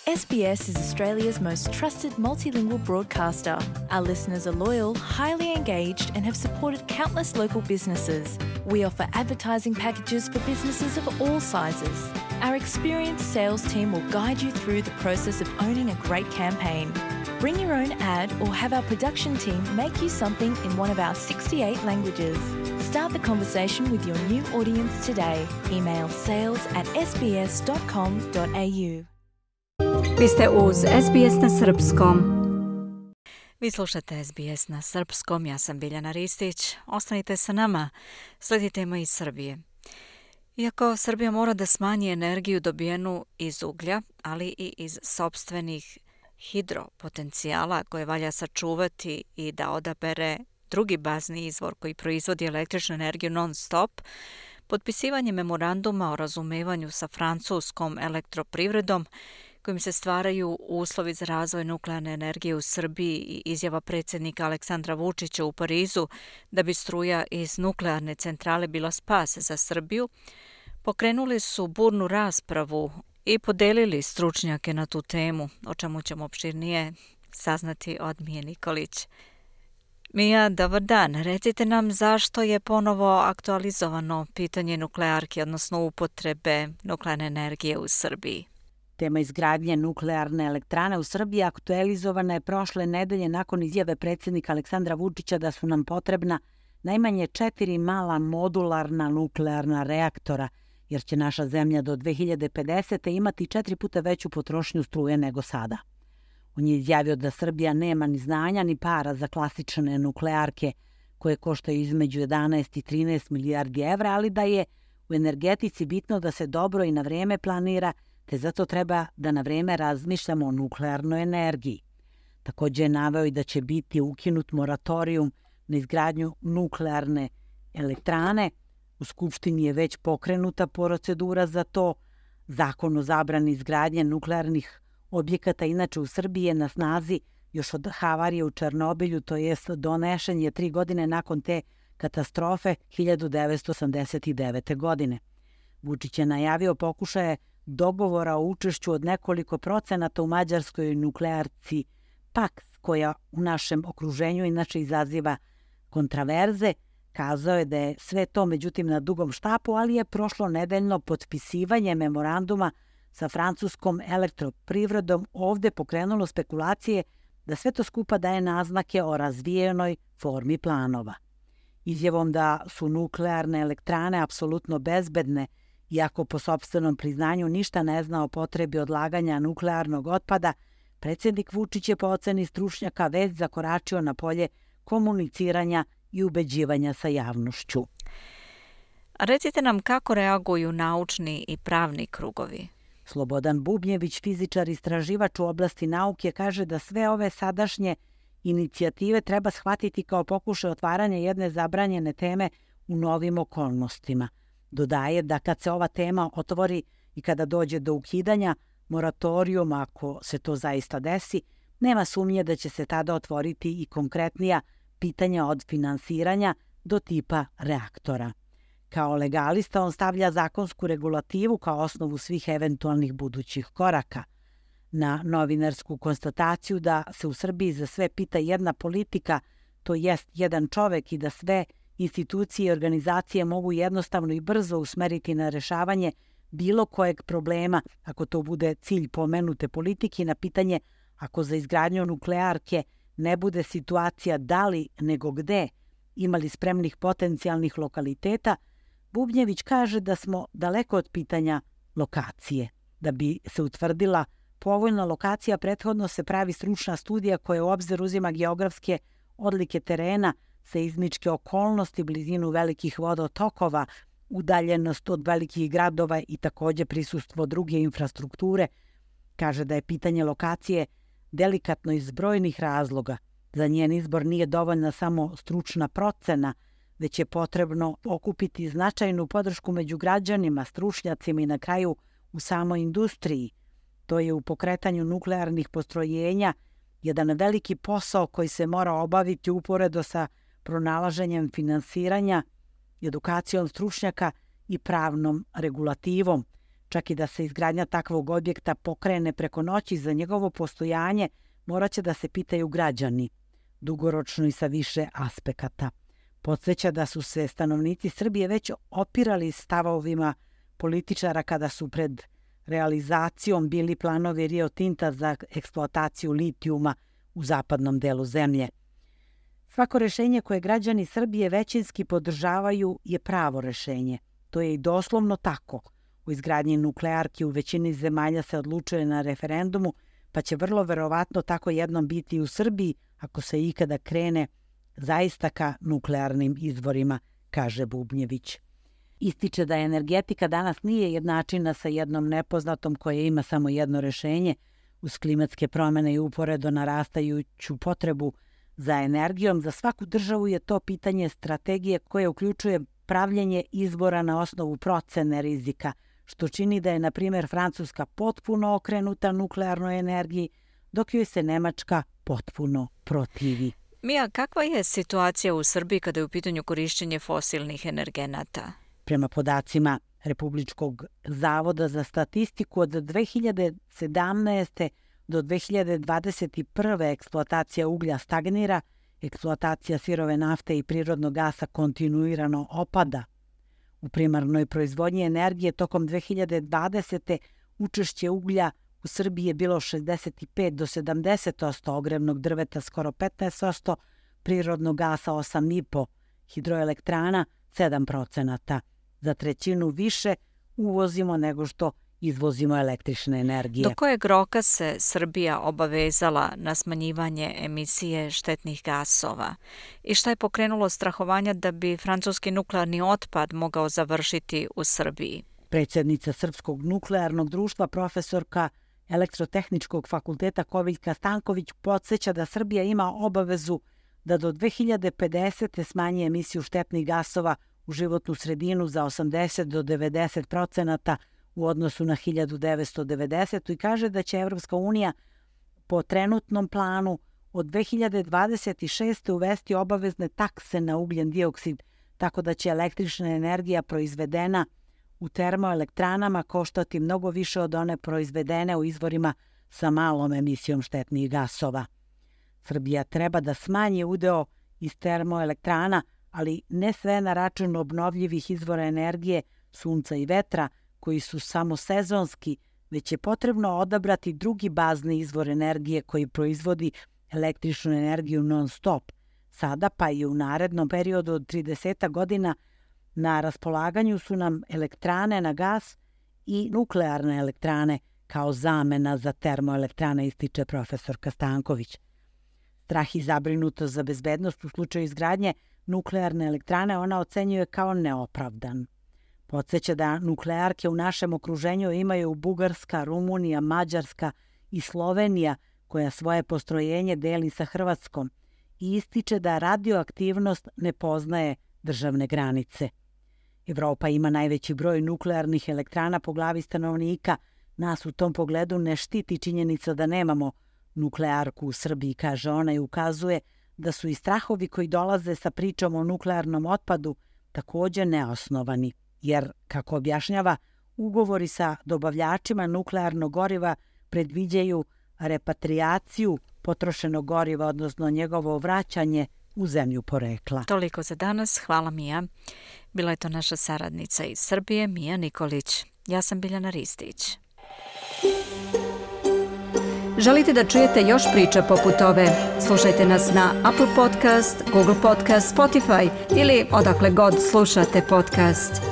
SBS is Australia's most trusted multilingual broadcaster. Our listeners are loyal, highly engaged, and have supported countless local businesses. We offer advertising packages for businesses of all sizes. Our experienced sales team will guide you through the process of owning a great campaign. Bring your own ad or have our production team make you something in one of our 68 languages. Start the conversation with your new audience today. Email sales@sbs.com.au. Vi ste uz SBS na srpskom. Vi slušate SBS na srpskom, ja sam Biljana Ristić. Ostanite sa nama, slijedi tema iz Srbije. Iako Srbija mora da smanji energiju dobijenu iz uglja, ali i iz sopstvenih hidropotencijala koje valja sačuvati i da odabere drugi bazni izvor koji proizvodi električnu energiju non-stop, potpisivanje memoranduma o razumevanju sa francuskom elektroprivredom kojim se stvaraju uslovi za razvoj nuklearne energije u Srbiji i izjava predsjednika Aleksandra Vučića u Parizu da bi struja iz nuklearne centrale bila spas za Srbiju, pokrenuli su burnu raspravu i podelili stručnjake na tu temu, o čemu ćemo opširnije saznati od Mije Nikolić. Mija, dobar dan. Recite nam zašto je ponovo aktualizovano pitanje nuklearke, odnosno upotrebe nuklearne energije u Srbiji. Tema izgradnje nuklearne elektrane u Srbiji aktualizovana je prošle nedelje nakon izjave predsjednika Aleksandra Vučića da su nam potrebna najmanje 4 mala modularna nuklearna reaktora, jer će naša zemlja do 2050. imati 4 puta veću potrošnju struje nego sada. On je izjavio da Srbija nema ni znanja ni para za klasične nuklearke koje koštaju između 11 i 13 milijardi evra, ali da je u energetici bitno da se dobro i na vrijeme planira, te zato treba da na vrijeme razmišljamo o nuklearnoj energiji. Također je naveo i da će biti ukinut moratorijum na izgradnju nuklearne elektrane. U Skupštini je već pokrenuta procedura za to. Zakon o zabrani izgradnje nuklearnih objekata inače u Srbiji je na snazi još od havarije u Černobilju, to jest donešen je 3 godine nakon te katastrofe 1989. godine. Vučić je najavio pokušaje dogovora o učešću od nekoliko procenata u mađarskoj nuklearci Paks, koja u našem okruženju inače izaziva kontraverze. Kazao je da je sve to međutim na dugom štapu, ali je prošlo nedeljno potpisivanje memoranduma sa francuskom elektroprivredom ovdje pokrenulo spekulacije da sve to skupa daje naznake o razvijenoj formi planova. Izjavom da su nuklearne elektrane apsolutno bezbedne, iako po sopstvenom priznanju ništa ne zna o potrebi odlaganja nuklearnog otpada, predsjednik Vučić je po oceni stručnjaka već zakoračio na polje komuniciranja i ubeđivanja sa javnošću. A recite nam kako reaguju naučni i pravni krugovi? Slobodan Bubnjević, fizičar i istraživač u oblasti nauke, kaže da sve ove sadašnje inicijative treba shvatiti kao pokušaj otvaranja jedne zabranjene teme u novim okolnostima. Dodaje da kad se ova tema otvori i kada dođe do ukidanja moratorijuma, ako se to zaista desi, nema sumnje da će se tada otvoriti i konkretnija pitanja od finansiranja do tipa reaktora. Kao legalista on stavlja zakonsku regulativu kao osnovu svih eventualnih budućih koraka. Na novinarsku konstataciju da se u Srbiji za sve pita jedna politika, to jest jedan čovek, i da sve institucije i organizacije mogu jednostavno i brzo usmeriti na rešavanje bilo kojeg problema, ako to bude cilj pomenute politike, na pitanje ako za izgradnju nuklearke ne bude situacija da li nego gde, imali spremnih potencijalnih lokaliteta, Bubnjević kaže da smo daleko od pitanja lokacije. Da bi se utvrdila povoljna lokacija, prethodno se pravi stručna studija koja u obzir uzima geografske odlike terena, seizmičke okolnosti, blizinu velikih vodotokova, udaljenost od velikih gradova i također prisustvo druge infrastrukture. Kaže da je pitanje lokacije delikatno iz brojnih razloga. Za njen izbor nije dovoljna samo stručna procena, već je potrebno okupiti značajnu podršku među građanima, stručnjacima i na kraju u samoj industriji. To je u pokretanju nuklearnih postrojenja jedan veliki posao koji se mora obaviti uporedo sa pronalaženjem finansiranja, edukacijom stručnjaka i pravnom regulativom. Čak i da se izgradnja takvog objekta pokrene preko noći, za njegovo postojanje morat će da se pitaju građani, dugoročno i sa više aspekata. Podsjeća da su se stanovnici Srbije već opirali stavovima političara kada su pred realizacijom bili planovi Rio Tinta za eksploataciju litijuma u zapadnom delu zemlje. Svako rešenje koje građani Srbije većinski podržavaju je pravo rešenje. To je i doslovno tako. U izgradnji nuklearki u većini zemalja se odlučuje na referendumu, pa će vrlo verovatno tako jednom biti i u Srbiji ako se ikada krene zaista ka nuklearnim izvorima, kaže Bubnjević. Ističe da energetika danas nije jednačina sa jednom nepoznatom koja ima samo jedno rešenje uz klimatske promene i uporedo narastajuću potrebu za energijom. Za svaku državu je to pitanje strategije koje uključuje pravljenje izbora na osnovu procene rizika, što čini da je, na primjer, Francuska potpuno okrenuta nuklearnoj energiji, dok joj se Nemačka potpuno protivi. Mija, kakva je situacija u Srbiji kada je u pitanju korišćenje fosilnih energenata? Prema podacima Republičkog zavoda za statistiku, od 2017. do 2021. eksploatacija uglja stagnira, eksploatacija sirove nafte i prirodnog gasa kontinuirano opada. U primarnoj proizvodnji energije tokom 2020. učešće uglja u Srbiji je bilo 65 do 70%, ogrevnog drveta skoro 15%, prirodnog gasa 8,5%, hidroelektrana 7%. Za trećinu više uvozimo nego što izvozimo električne energije. Do kojeg roka se Srbija obavezala na smanjivanje emisije štetnih gasova? I šta je pokrenulo strahovanja da bi francuski nuklearni otpad mogao završiti u Srbiji? Predsjednica Srpskog nuklearnog društva, profesorka Elektrotehničkog fakulteta Koviljka Stanković podsjeća da Srbija ima obavezu da do 2050. smanji emisiju štetnih gasova u životnu sredinu za 80 do 90% u odnosu na 1990. i kaže da će Evropska unija po trenutnom planu od 2026. uvesti obavezne takse na ugljen dioksid, tako da će električna energija proizvedena u termoelektranama koštati mnogo više od one proizvedene u izvorima sa malom emisijom štetnih gasova. Srbija treba da smanji udeo iz termoelektrana, ali ne sve na račun obnovljivih izvora energije, sunca i vetra, koji su samo sezonski, već je potrebno odabrati drugi bazni izvor energije koji proizvodi električnu energiju non-stop. Sada pa i u narednom periodu od 30 godina na raspolaganju su nam elektrane na gas i nuklearne elektrane kao zamena za termoelektrane, ističe profesorka Stanković. Strah i zabrinutost za bezbednost u slučaju izgradnje nuklearne elektrane ona ocenjuje kao neopravdan. Podsjeća da nuklearke u našem okruženju imaju Bugarska, Rumunija, Mađarska i Slovenija, koja svoje postrojenje deli sa Hrvatskom, i ističe da radioaktivnost ne poznaje državne granice. Evropa ima najveći broj nuklearnih elektrana po glavi stanovnika. Nas u tom pogledu ne štiti činjenica da nemamo nuklearku u Srbiji, kaže ona, i ukazuje da su i strahovi koji dolaze sa pričom o nuklearnom otpadu također neosnovani, jer, kako objašnjava, ugovori sa dobavljačima nuklearnog goriva predviđaju repatriaciju potrošenog goriva, odnosno njegovo vraćanje u zemlju porekla. Toliko za danas. Hvala, Mija. Bila je to naša saradnica iz Srbije, Mija Nikolić. Ja sam Biljana Ristić. Želite da čujete još priča poput ove? Slušajte nas na Apple Podcast, Google Podcast, Spotify ili odakle god slušate podcast.